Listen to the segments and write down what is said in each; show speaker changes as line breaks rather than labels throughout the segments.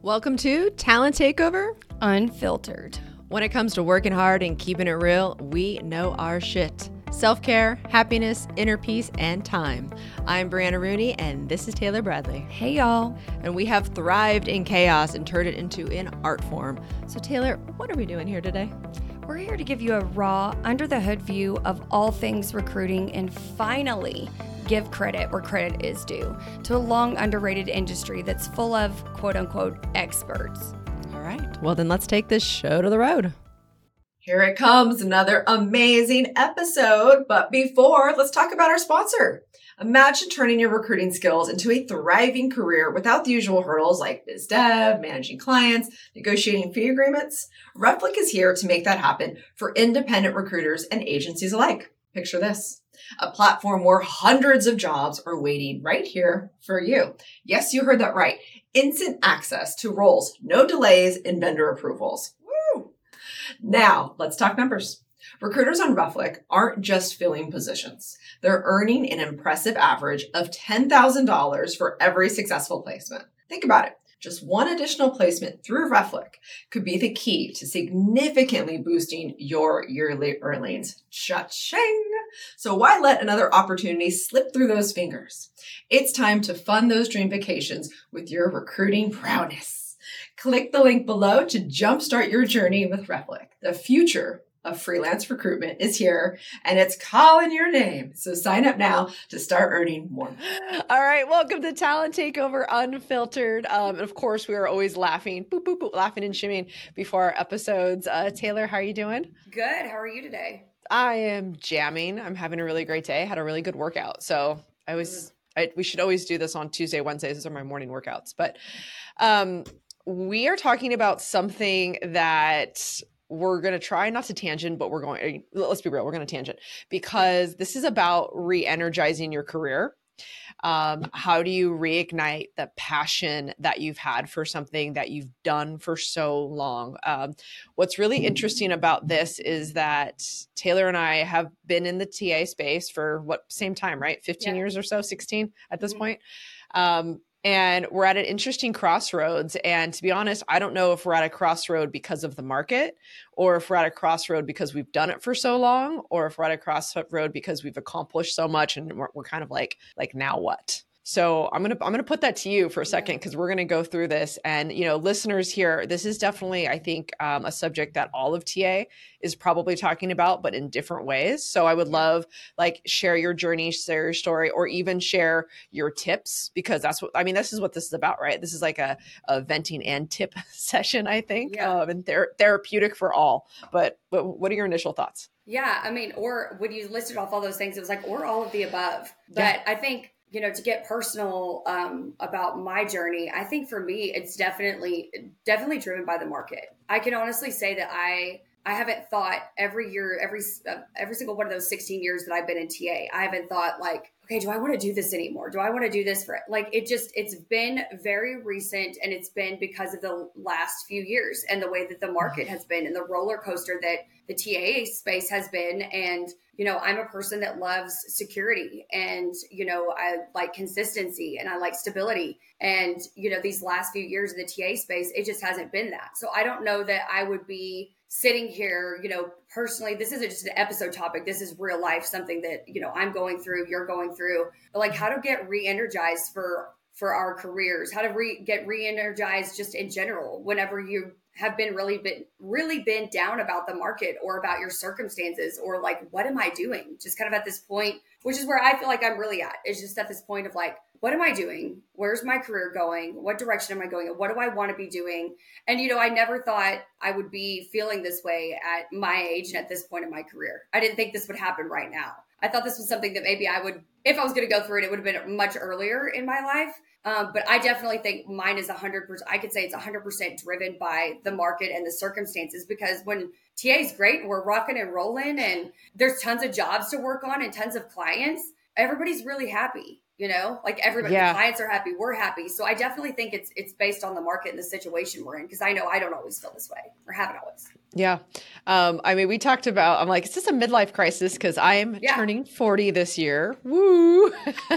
Welcome to Talent Takeover
Unfiltered.
When it comes to working hard and keeping it real, we know our shit. Self-care, happiness, inner peace, and time. I'm Brianna Rooney, and this is Taylor Bradley.
Hey, y'all.
And we have thrived in chaos and turned it into an art form. So Taylor, what are we doing here today?
We're here to give you a raw, under-the-hood view of all things recruiting and finally give credit where credit is due to a long underrated industry that's full of quote-unquote experts.
All right. Well, then let's take this show to the road. Here it comes, another amazing episode. But before, let's talk about our sponsor. Imagine turning your recruiting skills into a thriving career without the usual hurdles like biz dev, managing clients, negotiating fee agreements. Reflick is here to make that happen for independent recruiters and agencies alike. Picture this, a platform where hundreds of jobs are waiting right here for you. Yes, you heard that right. Instant access to roles, no delays in vendor approvals. Woo! Now, let's talk numbers. Recruiters on Reflick aren't just filling positions. They're earning an impressive average of $10,000 for every successful placement. Think about it. Just one additional placement through Reflick could be the key to significantly boosting your yearly earnings. Cha-ching! So why let another opportunity slip through those fingers? It's time to fund those dream vacations with your recruiting prowess. Click the link below to jumpstart your journey with Reflick. The future of freelance recruitment is here and it's calling your name. So sign up now to start earning more. All right. Welcome to Talent Takeover Unfiltered. And of course, we are always laughing, boop, boop, boop, laughing and shimmying before our episodes. Taylor, how are you doing?
Good. How are you today?
I am jamming. I'm having a really great day. I had a really good workout. So we should always do this on Tuesday, Wednesdays. Those are my morning workouts. But we are talking about something that we're going to try not to tangent, but let's be real, we're going to tangent because this is about re-energizing your career. How do you reignite the passion that you've had for something that you've done for so long? What's really interesting about this is that Taylor and I have been in the TA space for same time, right? 15 years or so, 16 at this point. And we're at an interesting crossroads. And to be honest, I don't know if we're at a crossroad because of the market or if we're at a crossroad because we've done it for so long, or if we're at a crossroad because we've accomplished so much and we're kind of like now what? So I'm gonna put that to you for a second because we're gonna go through this. And listeners here, this is definitely, I think, a subject that all of TA is probably talking about, but in different ways. So I would love share your journey, share your story, or even share your tips because this is what this is about, right? This is like a venting and tip session, I think, and therapeutic for all. But what are your initial thoughts?
Yeah, or when you listed off all those things, it was or all of the above. But I think, to get personal about my journey, I think for me, it's definitely driven by the market. I can honestly say that I haven't thought every year, every single one of those 16 years that I've been in TA, I haven't thought okay, do I want to do this anymore? Do I want to do this for it's been very recent, and it's been because of the last few years and the way that the market has been and the roller coaster that the TA space has been. And, I'm a person that loves security and, I like consistency and I like stability. And, these last few years in the TA space, it just hasn't been that. So I don't know that I would be sitting here, personally, this isn't just an episode topic. This is real life, something that, I'm going through, you're going through, but how to get re-energized for our careers, how to get re-energized just in general, whenever you have been really been down about the market or about your circumstances, or what am I doing? Just kind of at this point, which is where I feel like I'm really at. It's just at this point of what am I doing? Where's my career going? What direction am I going? And what do I want to be doing? And, I never thought I would be feeling this way at my age and at this point in my career. I didn't think this would happen right now. I thought this was something that maybe I would, if I was going to go through it, it would have been much earlier in my life. But I definitely think mine is 100%. I could say it's 100% driven by the market and the circumstances, because when TA is great and we're rocking and rolling and there's tons of jobs to work on and tons of clients, everybody's really happy. like everybody, the
Yeah.
clients are happy, we're happy. So I definitely think it's based on the market and the situation we're in. Cause I know I don't always feel this way or haven't always.
Yeah. I mean, we talked about, I'm like, is this a midlife crisis? Because I'm turning 40 this year. Woo.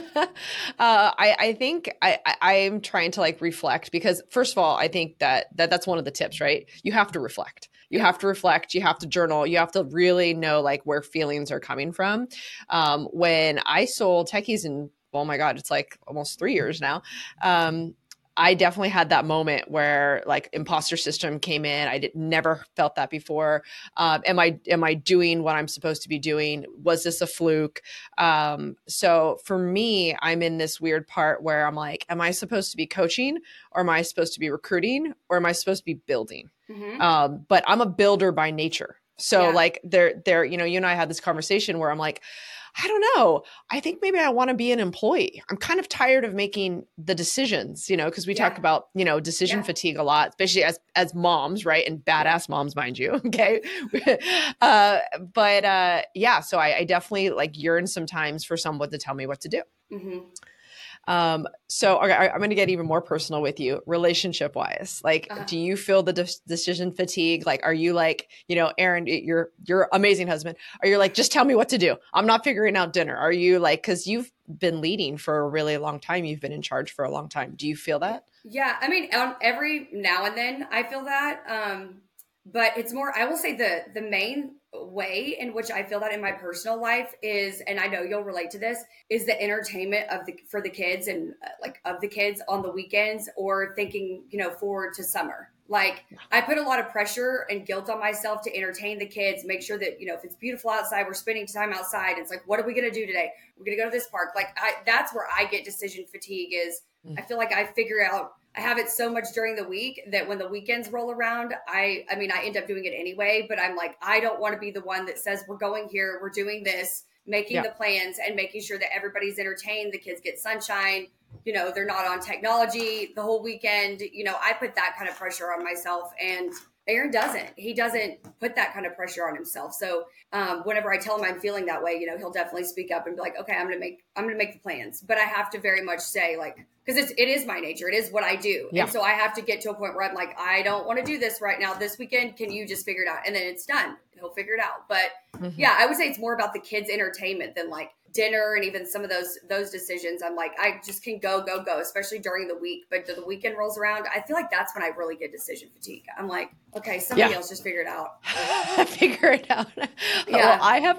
I think I'm trying to like reflect because first of all, I think that's one of the tips, right? You have to reflect. You have to reflect. You have to journal. You have to really know like where feelings are coming from. When I sold Techies in, oh my God, it's like almost 3 years now. I definitely had that moment where like imposter system came in. I never felt that before. Am I doing what I'm supposed to be doing? Was this a fluke? So for me, I'm in this weird part where I'm like, am I supposed to be coaching or am I supposed to be recruiting or am I supposed to be building? But I'm a builder by nature. So like there, you and I had this conversation where I'm like, I don't know. I think maybe I want to be an employee. I'm kind of tired of making the decisions, because we talk about, decision fatigue a lot, especially as moms, right? And badass moms, mind you. Okay. So I definitely like yearn sometimes for someone to tell me what to do. So okay, I'm going to get even more personal with you, relationship wise. Like, do you feel the decision fatigue? Like, are you like, Erin, you're amazing husband. Are you like, just tell me what to do? I'm not figuring out dinner. Are you like, cause you've been leading for a really long time. You've been in charge for a long time. Do you feel that?
Yeah. I mean, every now and then I feel that, but it's more, I will say the main way in which I feel that in my personal life is, and I know you'll relate to this, is the entertainment for the kids and of the kids on the weekends or thinking, forward to summer. Like I put a lot of pressure and guilt on myself to entertain the kids, make sure that, if it's beautiful outside, we're spending time outside. It's like, what are we going to do today? We're going to go to this park. Like that's where I get decision fatigue is I feel like I figure out, I have it so much during the week that when the weekends roll around, I end up doing it anyway, but I'm like, I don't want to be the one that says we're going here, we're doing this, making the plans and making sure that everybody's entertained, the kids get sunshine, they're not on technology the whole weekend. I put that kind of pressure on myself and Aaron doesn't. He doesn't put that kind of pressure on himself. So whenever I tell him I'm feeling that way, he'll definitely speak up and be like, okay, I'm gonna make the plans. But I have to very much say because it is my nature. It is what I do. Yeah. And so I have to get to a point where I'm like, I don't want to do this right now. This weekend, can you just figure it out? And then it's done. He'll figure it out. But I would say it's more about the kids' entertainment than like dinner and even some of those decisions. I'm like, I just can go, especially during the week. But the weekend rolls around, I feel like that's when I really get decision fatigue. I'm like, okay, somebody else just figure it out.
Figure it out. Well,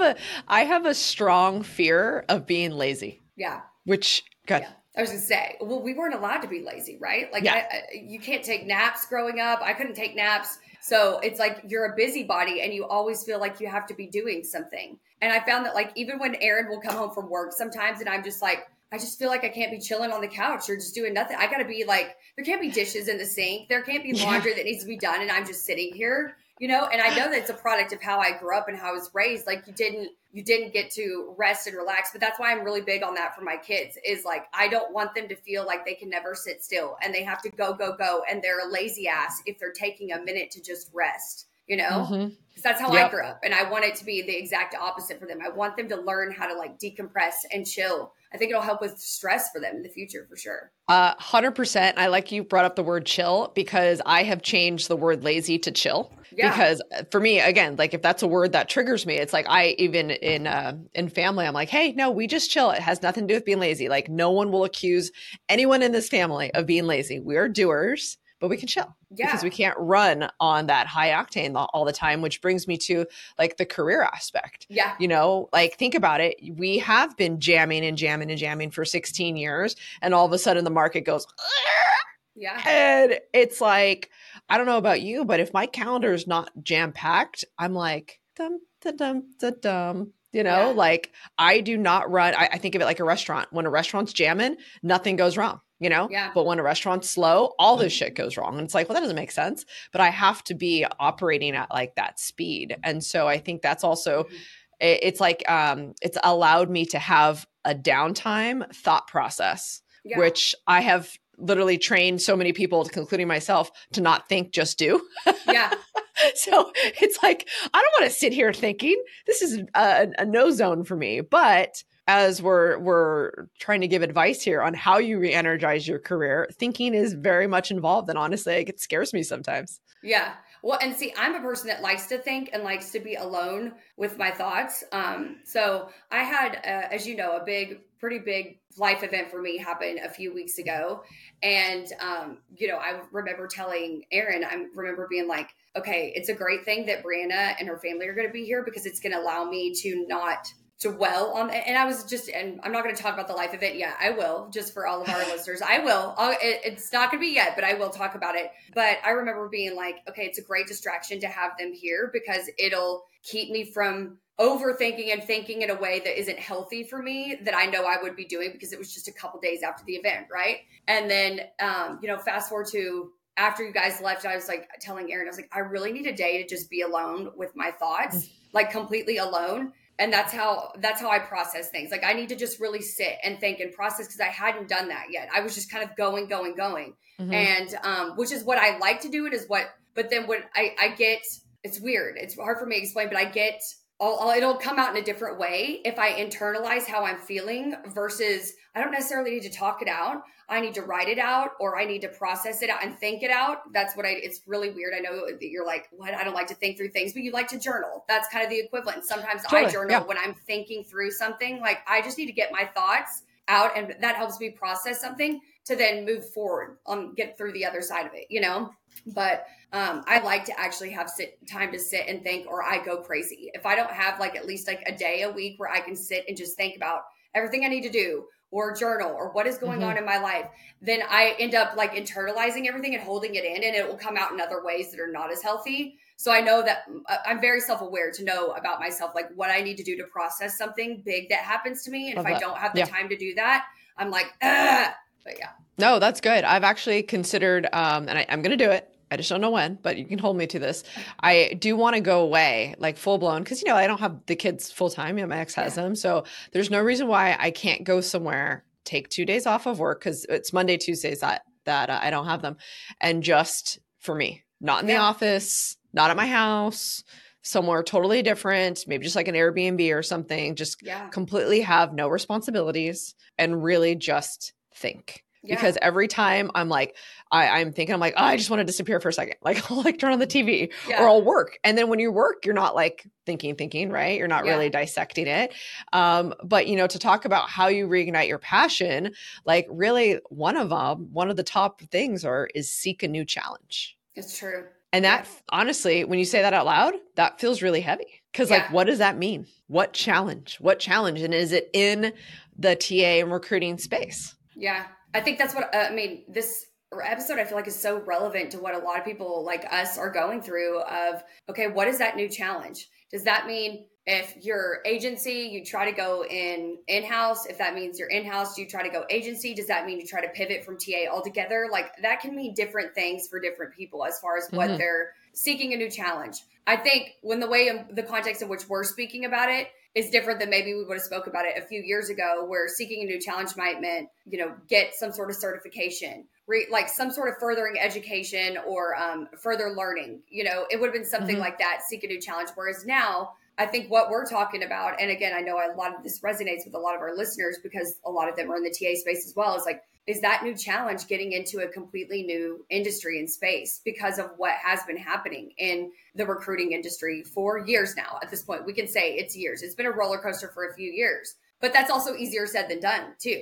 I have a strong fear of being lazy.
Yeah.
Which, good.
Yeah. I was going to say, well, we weren't allowed to be lazy, right? Like you can't take naps growing up. I couldn't take naps. So it's like you're a busybody and you always feel like you have to be doing something. And I found that like even when Aaron will come home from work sometimes and I'm just like, I just feel like I can't be chilling on the couch or just doing nothing. I got to be like, there can't be dishes in the sink. There can't be laundry that needs to be done. And I'm just sitting here, and I know that it's a product of how I grew up and how I was raised. Like you didn't get to rest and relax, but that's why I'm really big on that for my kids is like, I don't want them to feel like they can never sit still and they have to go. And they're a lazy ass if they're taking a minute to just rest, because that's how I grew up. And I want it to be the exact opposite for them. I want them to learn how to like decompress and chill. I think it'll help with stress for them in the future for sure.
100%. I like you brought up the word chill because I have changed the word lazy to chill. Yeah. Because for me, again, like if that's a word that triggers me, it's like I even in family, I'm like, hey, no, we just chill. It has nothing to do with being lazy. Like no one will accuse anyone in this family of being lazy. We are doers, but we can chill because we can't run on that high octane all the time, which brings me to like the career aspect.
Yeah.
Like think about it. We have been jamming for 16 years and all of a sudden the market goes,
yeah.
And it's like, I don't know about you, but if my calendar is not jam packed, I'm like, dum. Like I do not run. I think of it like a restaurant. When a restaurant's jamming, nothing goes wrong,
Yeah.
But when a restaurant's slow, all this shit goes wrong. And it's like, well, that doesn't make sense. But I have to be operating at like that speed. And so I think that's also, it's like, it's allowed me to have a downtime thought process, which I have literally trained so many people, including myself, to not think, just do.
Yeah.
So it's like, I don't want to sit here thinking. This is a no zone for me. But as we're trying to give advice here on how you re-energize your career, thinking is very much involved. And honestly, it scares me sometimes.
Yeah. Well, and see, I'm a person that likes to think and likes to be alone with my thoughts. So I had, as you know, pretty big life event for me happen a few weeks ago. And, I remember telling Erin, I remember being like, okay, it's a great thing that Brianna and her family are going to be here because it's going to allow me to not dwell on. And and I'm not going to talk about the life event yet. I will, just for all of our listeners. I will. It's not going to be yet, but I will talk about it. But I remember being like, okay, it's a great distraction to have them here because it'll keep me from overthinking and thinking in a way that isn't healthy for me that I know I would be doing because it was just a couple days after the event. Right. And then, fast forward to after you guys left, I was like telling Erin, I was like, I really need a day to just be alone with my thoughts, like completely alone. And that's how I process things. Like I need to just really sit and think and process because I hadn't done that yet. I was just kind of going. Mm-hmm. And which is what I like to do. But then when I get, it's weird. It's hard for me to explain, but I get, it'll come out in a different way if I internalize how I'm feeling versus I don't necessarily need to talk it out. I need to write it out or I need to process it out and think it out. That's what it's really weird. I know that you're like, what? I don't like to think through things, but you like to journal. That's kind of the equivalent. Sometimes totally, I journal when I'm thinking through something. Like I just need to get my thoughts out and that helps me process something to then move forward get through the other side of it, But I like to actually have time to sit and think or I go crazy. If I don't have like at least like a day a week where I can sit and just think about everything I need to do or journal or what is going on in my life, then I end up like internalizing everything and holding it in and it will come out in other ways that are not as healthy. So I know that I'm very self-aware to know about myself, like what I need to do to process something big that happens to me. And if I don't have the time to do that, I'm like, ugh. But yeah.
No, that's good. I've actually considered, and I'm going to do it. I just don't know when, but you can hold me to this. I do want to go away, like full blown, because, I don't have the kids full time. My ex has them. So there's no reason why I can't go somewhere, take 2 days off of work because it's Monday, Tuesdays that I don't have them. And just for me, not in the office, not at my house, somewhere totally different, maybe just like an Airbnb or something, just completely have no responsibilities and really just think. Because every time I'm like, I'm thinking, I'm like, oh, I just want to disappear for a second. Like I'll like turn on the TV or I'll work. And then when you work, you're not like thinking, right? You're not really dissecting it. But to talk about how you reignite your passion, like really one of the top things is seek a new challenge.
It's true.
And that honestly, when you say that out loud, that feels really heavy. Cause like, what does that mean? What challenge? And is it in the TA and recruiting space?
Yeah. I think that's what, this episode I feel like is so relevant to what a lot of people like us are going through of, okay, what is that new challenge? Does that mean if you're agency, you try to go in-house? If that means you're in-house, do you try to go agency? Does that mean you try to pivot from TA altogether? Like that can mean different things for different people as far as what they're seeking a new challenge. I think when the context in which we're speaking about it is different than maybe we would have spoke about it a few years ago, where seeking a new challenge might meant, get some sort of certification, like some sort of furthering education or further learning. It would have been something like that, seek a new challenge. Whereas now, I think what we're talking about, and again, I know a lot of this resonates with a lot of our listeners because a lot of them are in the TA space as well, is that new challenge getting into a completely new industry and space because of what has been happening in the recruiting industry for years now. At this point, we can say it's years. It's been a roller coaster for a few years, but that's also easier said than done too,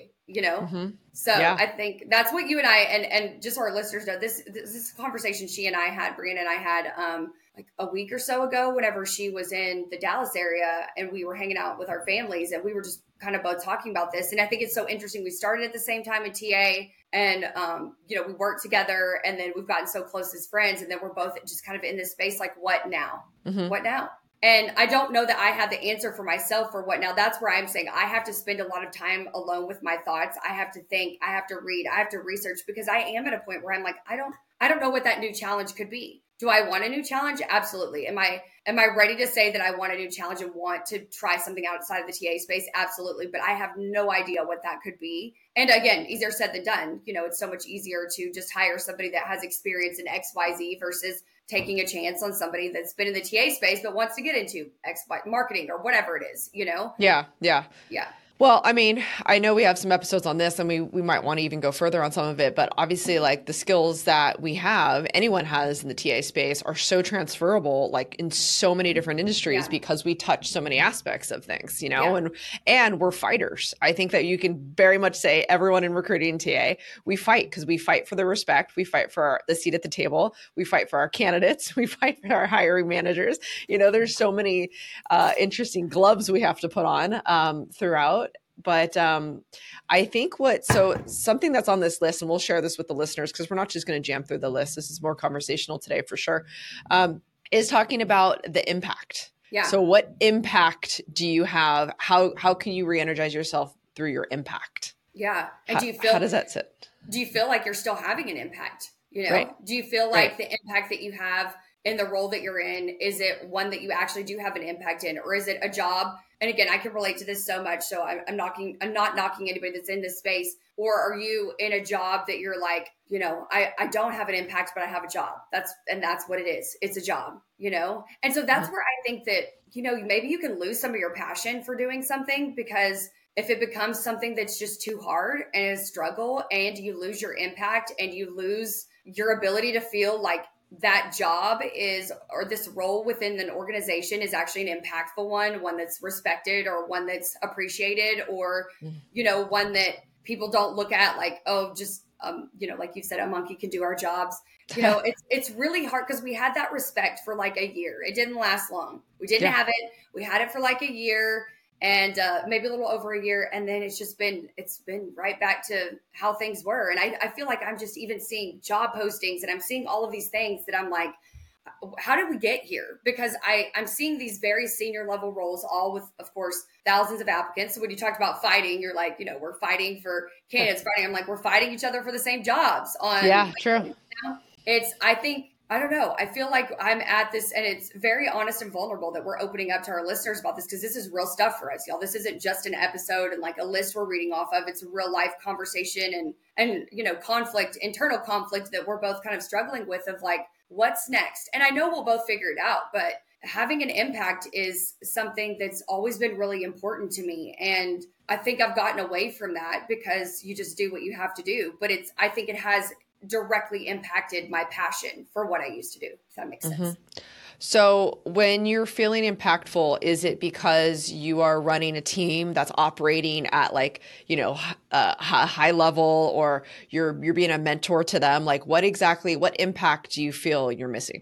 So I think that's what you and I, and just so our listeners know, this conversation she and I had, Brianna and I had, like a week or so ago, whenever she was in the Dallas area and we were hanging out with our families and we were just kind of both talking about this. And I think it's so interesting. We started at the same time in TA and, we worked together and then we've gotten so close as friends. And then we're both just kind of in this space, like, what now? What now? And I don't know that I have the answer for myself for what now. That's where I'm saying I have to spend a lot of time alone with my thoughts. I have to think, I have to read, I have to research because I am at a point where I'm like, I don't know what that new challenge could be. Do I want a new challenge? Absolutely. Am I ready to say that I want a new challenge and want to try something outside of the TA space? Absolutely. But I have no idea what that could be. And again, easier said than done. It's so much easier to just hire somebody that has experience in XYZ versus taking a chance on somebody that's been in the TA space but wants to get into X marketing or whatever it is,
Yeah. Well, I mean, I know we have some episodes on this and we might want to even go further on some of it, but obviously like the skills that we have, anyone has in the TA space are so transferable, like in so many different industries because we touch so many aspects of things, you know, and we're fighters. I think that you can very much say everyone in recruiting TA, we fight because we fight for the respect. We fight for the seat at the table. We fight for our candidates. We fight for our hiring managers. You know, there's so many interesting gloves we have to put on throughout. But I think something that's on this list, and we'll share this with the listeners because we're not just going to jam through the list. This is more conversational today for sure, is talking about the impact.
Yeah.
So what impact do you have? How can you re-energize yourself through your impact?
Yeah. And
how does that sit?
Do you feel like you're still having an impact? You know,
right.
Do you feel like the impact that you have in the role that you're in, is it one that you actually do have an impact in, or is it a job? And again, I can relate to this so much. So I'm not knocking anybody that's in this space. Or are you in a job that you're like, you know, I don't have an impact, but I have a job. That's what it is. It's a job, you know? And so that's where I think that, you know, maybe you can lose some of your passion for doing something, because if it becomes something that's just too hard and a struggle, and you lose your impact and you lose your ability to feel like that job is, or this role within an organization is actually an impactful one that's respected, or one that's appreciated, or, you know, one that people don't look at like, oh, just, you know, like you said, a monkey can do our jobs. You know, it's really hard because we had that respect for like a year. It didn't last long. We didn't have it. We had it for like a year. And maybe a little over a year. And then it's been right back to how things were. And I feel like I'm just even seeing job postings, and I'm seeing all of these things that I'm like, how did we get here? Because I'm seeing these very senior level roles, all with, of course, thousands of applicants. So when you talked about fighting, you're like, you know, we're fighting for candidates fighting. I'm like, we're fighting each other for the same jobs on.
Yeah, true.
You know? I don't know. I feel like I'm at this, and it's very honest and vulnerable that we're opening up to our listeners about this, because this is real stuff for us, y'all. This isn't just an episode and like a list we're reading off of. It's a real life conversation and you know, internal conflict that we're both kind of struggling with, of like, what's next? And I know we'll both figure it out, but having an impact is something that's always been really important to me. And I think I've gotten away from that because you just do what you have to do. But I think it has directly impacted my passion for what I used to do, if that makes sense.
So when you're feeling impactful, is it because you are running a team that's operating at like, you know, high level, or you're being a mentor to them? Like what impact do you feel you're missing?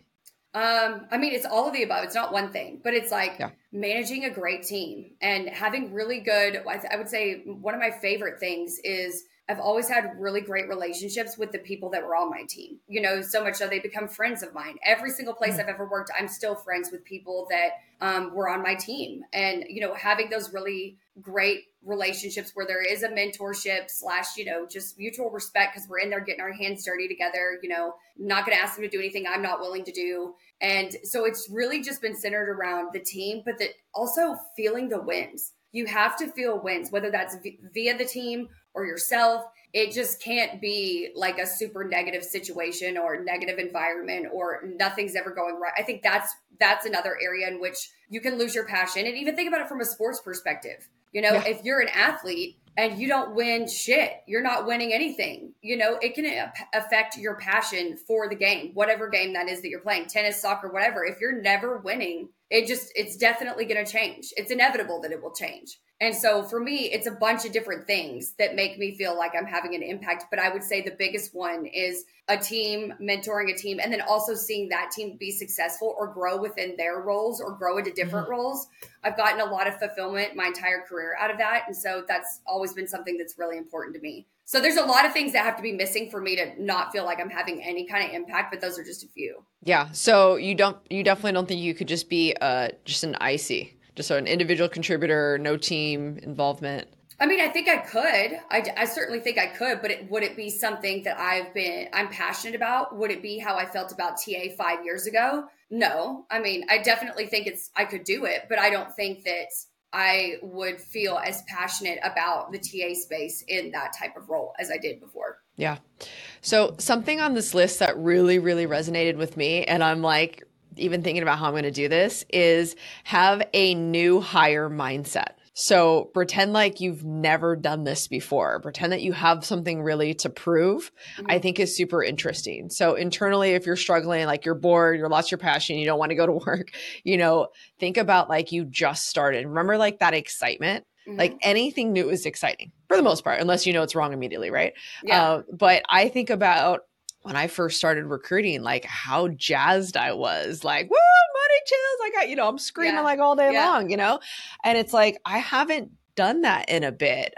I mean, it's all of the above. It's not one thing, but it's like managing a great team and having really good, I would say one of my favorite things is I've always had really great relationships with the people that were on my team, you know, so much so they become friends of mine. Every single place I've ever worked, I'm still friends with people that were on my team. And, you know, having those really great relationships where there is a mentorship / you know, just mutual respect, because we're in there getting our hands dirty together, you know, not going to ask them to do anything I'm not willing to do. And so it's really just been centered around the team, but also feeling the wins. You have to feel wins, whether that's via the team or yourself. It just can't be like a super negative situation or negative environment or nothing's ever going right. I think that's another area in which you can lose your passion. And even think about it from a sports perspective. You know, if you're an athlete and you don't win shit, you're not winning anything. You know, it can affect your passion for the game, whatever game that is that you're playing, tennis, soccer, whatever. If you're never winning, it's definitely going to change. It's inevitable that it will change. And so for me, it's a bunch of different things that make me feel like I'm having an impact. But I would say the biggest one is a team, mentoring a team, and then also seeing that team be successful or grow within their roles or grow into different roles. I've gotten a lot of fulfillment my entire career out of that. And so that's always been something that's really important to me. So there's a lot of things that have to be missing for me to not feel like I'm having any kind of impact, but those are just a few.
Yeah. So you definitely don't think you could just be just an IC, just an individual contributor, no team involvement?
I mean, I think I could. I certainly think I could, but would it be something that I'm passionate about? Would it be how I felt about TA 5 years ago? No. I mean, I definitely think I could do it, but I don't think that I would feel as passionate about the TA space in that type of role as I did before.
Yeah. So something on this list that really, really resonated with me, and I'm like, even thinking about how I'm going to do this, is have a new hire mindset. So pretend like you've never done this before. Pretend that you have something really to prove, I think is super interesting. So internally, if you're struggling, like you're bored, you're lost your passion, you don't want to go to work, think about like you just started. Remember like that excitement? Like anything new is exciting for the most part, unless you know it's wrong immediately, right?
Yeah.
But I think about when I first started recruiting, like how jazzed I was, like, woo, money chills. I'm screaming like all day long, and it's like, I haven't done that in a bit.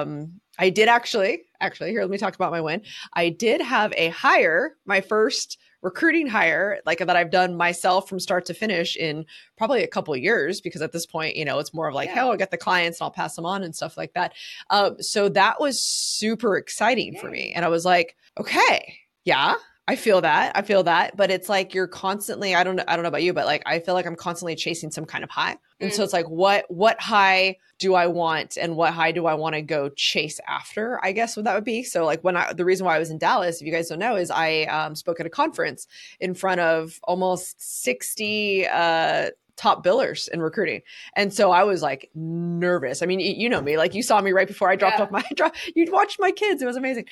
I did actually, here, let me talk about my win. I did have a hire, my first recruiting hire, like that I've done myself from start to finish in probably a couple of years, because at this point, it's more of like, hey, I'll get the clients and I'll pass them on and stuff like that. So that was super exciting for me. And I was like, okay, yeah, I feel that. But it's like you're constantly, I don't know about you, but like I feel like I'm constantly chasing some kind of high. And so it's like, what high do I want, and what high do I want to go chase after, I guess what that would be. So like the reason why I was in Dallas, if you guys don't know, is I spoke at a conference in front of almost 60 top billers in recruiting. And so I was like nervous. I mean, you know me, like you saw me right before I dropped off you watched my kids. It was amazing.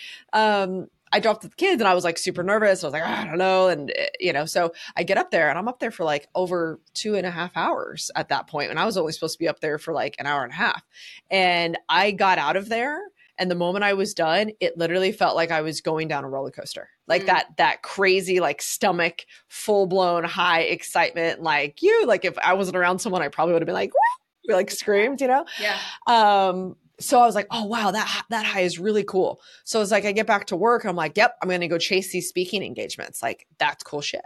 I dropped the kids and I was like super nervous. I was like, I don't know. And, so I get up there and I'm up there for like over 2.5 hours at that point. And I was only supposed to be up there for like an hour and a half. And I got out of there. And the moment I was done, it literally felt like I was going down a roller coaster, like that crazy, like stomach, full blown high excitement. Like if I wasn't around someone, I probably would have been like, woo! Like screamed,
Yeah.
So I was like, oh, wow, that high is really cool. So it's like, I get back to work. I'm like, yep, I'm going to go chase these speaking engagements. Like that's cool shit,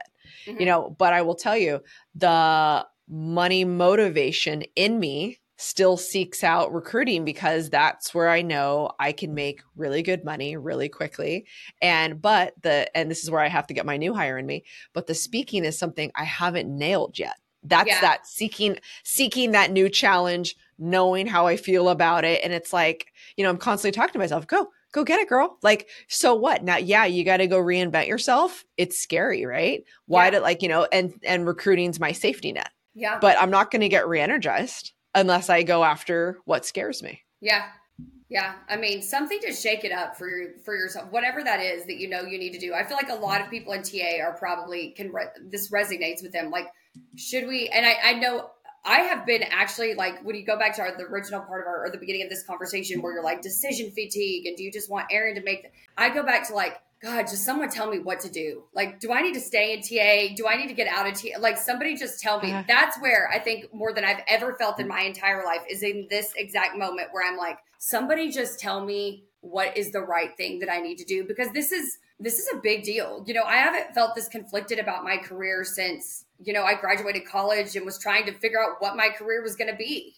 but I will tell you, the money motivation in me still seeks out recruiting, because that's where I know I can make really good money really quickly. And this is where I have to get my new hire in me. But the speaking is something I haven't nailed yet. That's that seeking that new challenge, knowing how I feel about it. And it's like, I'm constantly talking to myself, go get it, girl. Like, so what now? Yeah. You got to go reinvent yourself. It's scary, right? Why did and recruiting's my safety net.
Yeah.
But I'm not going to get re-energized unless I go after what scares me.
Yeah. Yeah. I mean, something to shake it up for yourself, whatever that is that you need to do. I feel like a lot of people in TA are probably this resonates with them. Like, should we, and I know I have been actually like, when you go back to the original part of the beginning of this conversation where you're like decision fatigue and do you just want Erin to make, I go back to like, God, just someone tell me what to do. Like, do I need to stay in TA? Do I need to get out of TA? Like, somebody just tell me. That's where I think more than I've ever felt in my entire life is in this exact moment where I'm like, somebody just tell me what is the right thing that I need to do, because this is a big deal. I haven't felt this conflicted about my career since, I graduated college and was trying to figure out what my career was going to be,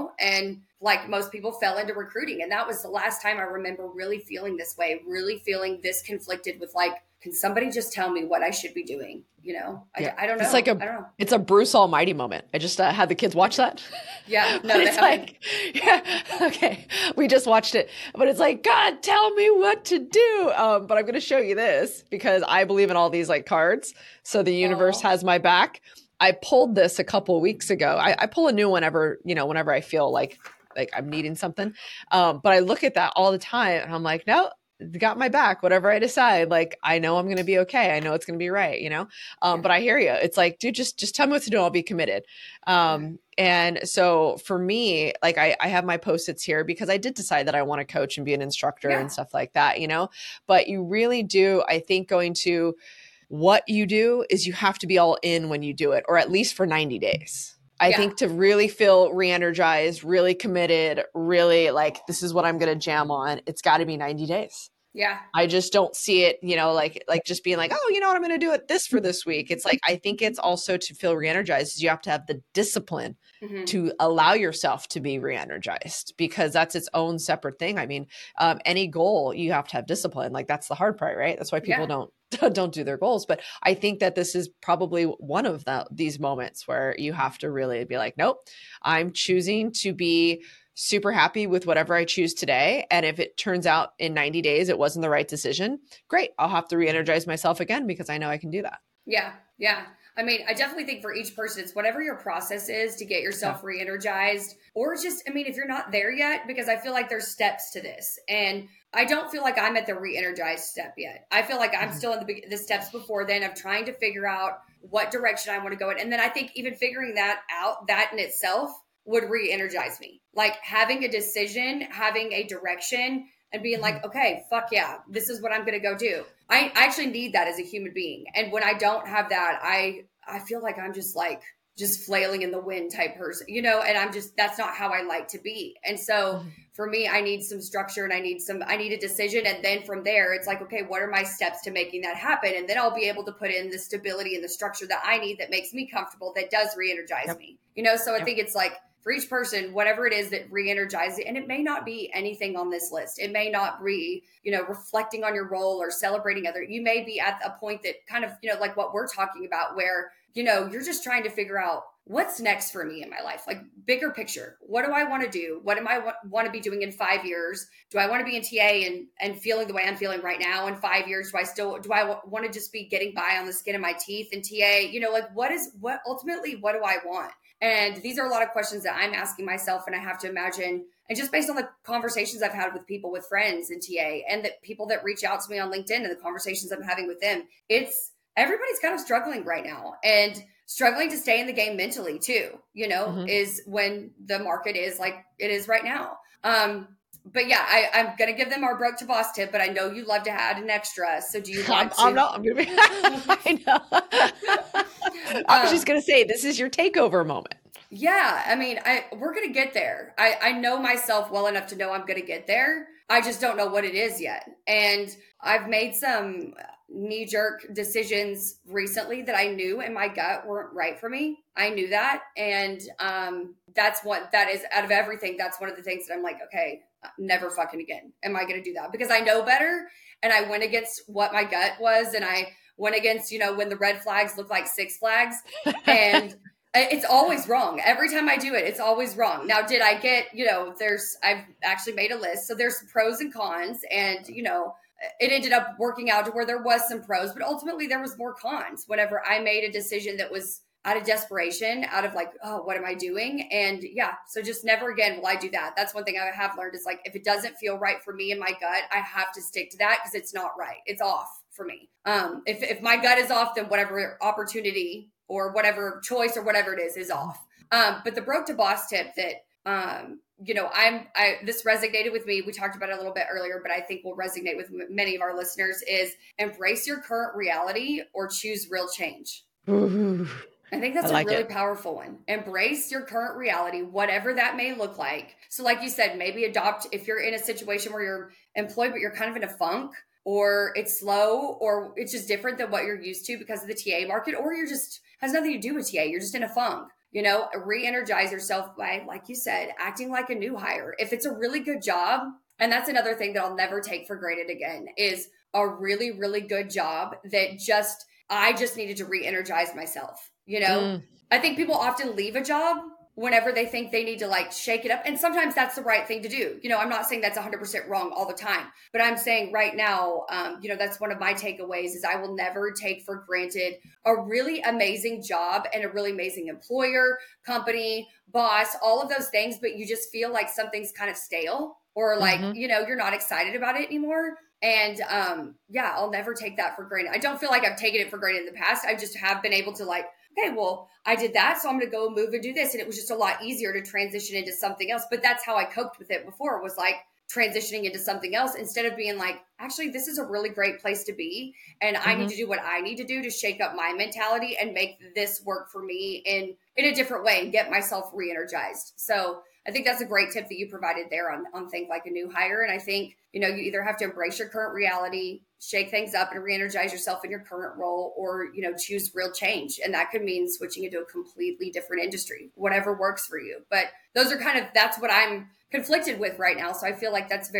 and like most people fell into recruiting. And that was the last time I remember really feeling this way, really feeling this conflicted with like, can somebody just tell me what I should be doing? I don't know.
It's like
I don't know.
It's a Bruce Almighty moment. I just had the kids watch that.
Yeah. No,
it's like, okay. We just watched it, but it's like, God, tell me what to do. But I'm going to show you this because I believe in all these like cards. So the universe has my back. I pulled this a couple of weeks ago. I pull a new one whenever I feel like I'm needing something. But I look at that all the time and I'm like, no, got my back, whatever I decide, like, I know I'm going to be okay. I know it's going to be right. But I hear you. It's like, dude, just tell me what to do. I'll be committed. And so for me, like I have my Post-its here because I did decide that I want to coach and be an instructor and stuff like that, but you really do. I think going to what you do is you have to be all in when you do it, or at least for 90 days. I think to really feel re-energized, really committed, really like, this is what I'm going to jam on. It's got to be 90 days.
Yeah.
I just don't see it, like just being like, oh, you know what, I'm going to do it this for this week. It's like, I think it's also to feel re-energized. You have to have the discipline to allow yourself to be re-energized, because that's its own separate thing. I mean, any goal, you have to have discipline. Like that's the hard part, right? That's why people don't do their goals. But I think that this is probably one of these moments where you have to really be like, nope, I'm choosing to be super happy with whatever I choose today. And if it turns out in 90 days, it wasn't the right decision, great. I'll have to re-energize myself again because I know I can do that.
Yeah. Yeah. I mean, I definitely think for each person, it's whatever your process is to get yourself re-energized, or just, I mean, if you're not there yet, because I feel like there's steps to this, and I don't feel like I'm at the re-energized step yet. I feel like I'm still in the steps before then of trying to figure out what direction I want to go in. And then I think even figuring that out, that in itself would re-energize me. Like having a decision, having a direction, and being like, okay, fuck yeah, this is what I'm going to go do. I actually need that as a human being. And when I don't have that, I feel like I'm just like, just flailing in the wind type person, you know, and that's not how I like to be. And so for me, I need some structure, and I need a decision. And then from there, it's like, okay, what are my steps to making that happen? And then I'll be able to put in the stability and the structure that I need, that makes me comfortable, that does re-energize me, you know? So I think it's like, for each person, whatever it is that re-energizes it, and it may not be anything on this list. It may not be, you know, reflecting on your role or celebrating other. You may be at a point that kind of, you know, like what we're talking about, where, you know, you're just trying to figure out what's next for me in my life, like bigger picture. What do I want to do? What am I want to be doing in 5 years? Do I want to be in TA and feeling the way I'm feeling right now in 5 years? Do I want to just be getting by on the skin of my teeth in TA? You know, like what ultimately, what do I want? And these are a lot of questions that I'm asking myself, and I have to imagine, and just based on the conversations I've had with people, with friends in TA, and the people that reach out to me on LinkedIn and the conversations I'm having with them, everybody's kind of struggling right now, and struggling to stay in the game mentally too, you know, is when the market is like it is right now. But yeah, I'm going to give them our broke to boss tip, but I know you love to add an extra. So do you want to?
I'm going to be, I know. I was just going to say, this is your takeover moment.
Yeah. I mean, we're going to get there. I know myself well enough to know I'm going to get there. I just don't know what it is yet. And I've made some knee-jerk decisions recently that I knew in my gut weren't right for me. I knew that. And that is out of everything. That's one of the things that I'm like, okay, never fucking again. Am I going to do that? Because I know better. And I went against what my gut was. And I went against, you know, when the red flags look like Six Flags. And it's always wrong. Every time I do it, it's always wrong. Now, did I get, you know, I've actually made a list. So there's pros and cons, and, you know, it ended up working out to where there was some pros, but ultimately there was more cons whenever I made a decision that was out of desperation, out of like, oh, what am I doing? And yeah, so just never again will I do that. That's one thing I have learned is like, if it doesn't feel right for me in my gut, I have to stick to that because it's not right. It's off for me. If my gut is off, then whatever opportunity or whatever choice or whatever it is off. But the broke to boss tip that, you know, this resonated with me. We talked about it a little bit earlier, but I think will resonate with many of our listeners is embrace your current reality or choose real change.
Ooh,
I think that's a really powerful one. Embrace your current reality, whatever that may look like. So like you said, maybe adopt, if you're in a situation where you're employed, but you're kind of in a funk, or it's slow, or it's just different than what you're used to because of the TA market, or you're just, has nothing to do with TA. You're just in a funk. You know, re-energize yourself by, like you said, acting like a new hire. If it's a really good job, and that's another thing that I'll never take for granted again, is a really, really good job that I just needed to re-energize myself. You know, I think people often leave a job whenever they think they need to like shake it up. And sometimes that's the right thing to do. You know, I'm not saying that's 100% wrong all the time, but I'm saying right now, you know, that's one of my takeaways is I will never take for granted a really amazing job and a really amazing employer, company, boss, all of those things. But you just feel like something's kind of stale or like, you know, you're not excited about it anymore. And yeah, I'll never take that for granted. I don't feel like I've taken it for granted in the past. I just have been able to like, okay, well, I did that, so I'm going to go move and do this. And it was just a lot easier to transition into something else. But that's how I coped with it before, was like transitioning into something else instead of being like, actually, this is a really great place to be. And I need to do what I need to do to shake up my mentality and make this work for me in a different way and get myself re-energized. So I think that's a great tip that you provided there on Think Like a New Hire. And I think, you know, you either have to embrace your current reality, shake things up and re-energize yourself in your current role, or, you know, choose real change. And that could mean switching into a completely different industry, whatever works for you. But those are that's what I'm conflicted with right now. So I feel like that's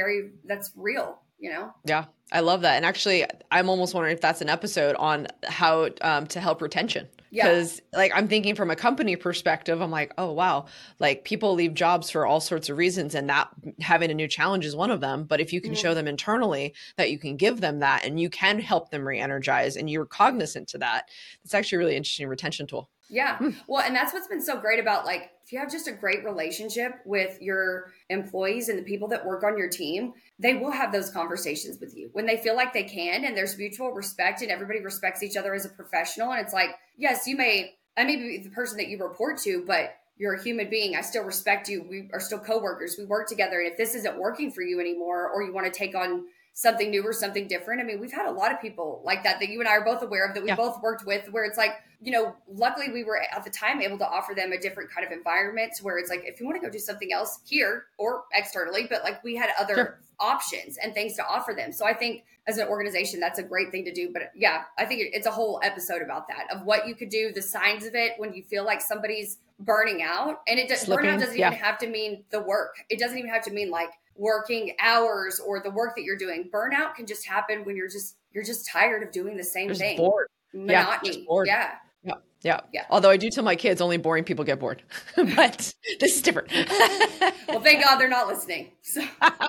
real, you know?
Yeah, I love that. And actually, I'm almost wondering if that's an episode on how to help retention. Because like, I'm thinking from a company perspective, I'm like, oh, wow, like people leave jobs for all sorts of reasons and that having a new challenge is one of them. But if you can show them internally that you can give them that and you can help them re-energize and you're cognizant to that, it's actually a really interesting retention tool.
Yeah. Well, and that's what's been so great about, like, if you have just a great relationship with your employees and the people that work on your team, they will have those conversations with you when they feel like they can, and there's mutual respect and everybody respects each other as a professional. And it's like, yes, I may be the person that you report to, but you're a human being. I still respect you. We are still coworkers. We work together. And if this isn't working for you anymore, or you want to take on something new or something different. I mean, we've had a lot of people like that you and I are both aware of, that we both worked with, where it's like, luckily we were at the time able to offer them a different kind of environment where it's like, if you want to go do something else here or externally, but like we had other options and things to offer them. So I think as an organization, that's a great thing to do. But yeah, I think it's a whole episode about that, of what you could do, the signs of it when you feel like somebody's burning out. And burnout doesn't even have to mean the work. It doesn't even have to mean like working hours or the work that you're doing. Burnout can just happen when you're just tired of doing the same thing.
Bored.
Monotony.
Bored. Yeah. Although I do tell my kids only boring people get bored, but this is different.
Well, thank God they're not listening. So.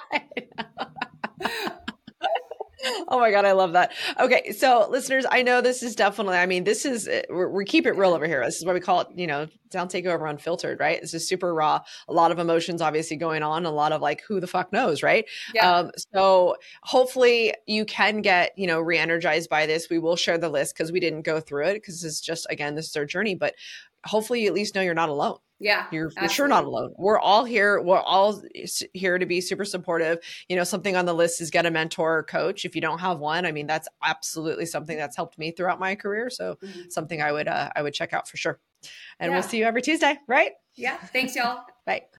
Oh my God, I love that. Okay, so listeners, I know this is definitely, this is, we keep it real over here. This is why we call it, Down Takeover Unfiltered, right? This is super raw. A lot of emotions obviously going on, a lot of like, who the fuck knows, right?
Yeah.
So hopefully you can get, re-energized by this. We will share the list because we didn't go through it because it's just, again, this is our journey, but hopefully you at least know you're not alone.
Yeah,
you're for sure not alone. We're all here. We're all here to be super supportive. Something on the list is get a mentor or coach. If you don't have one, that's absolutely something that's helped me throughout my career. So something I would check out for sure. And we'll see you every Tuesday, right?
Yeah. Thanks, y'all.
Bye.